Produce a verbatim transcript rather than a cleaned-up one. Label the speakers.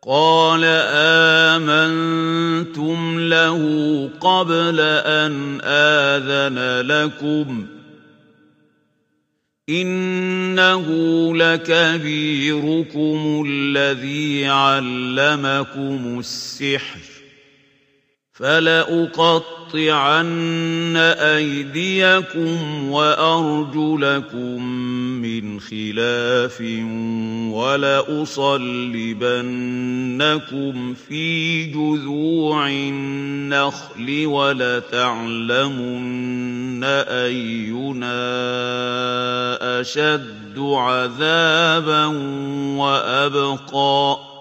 Speaker 1: قال آمنتم له قبل أن آذن لكم إنه لكبيركم الذي علمكم السحر فلأقطعن أيديكم وأرجلكم من خلاف ولأصلبنكم في جذوع النخل ولتعلمن أينا أشد عذابا وأبقى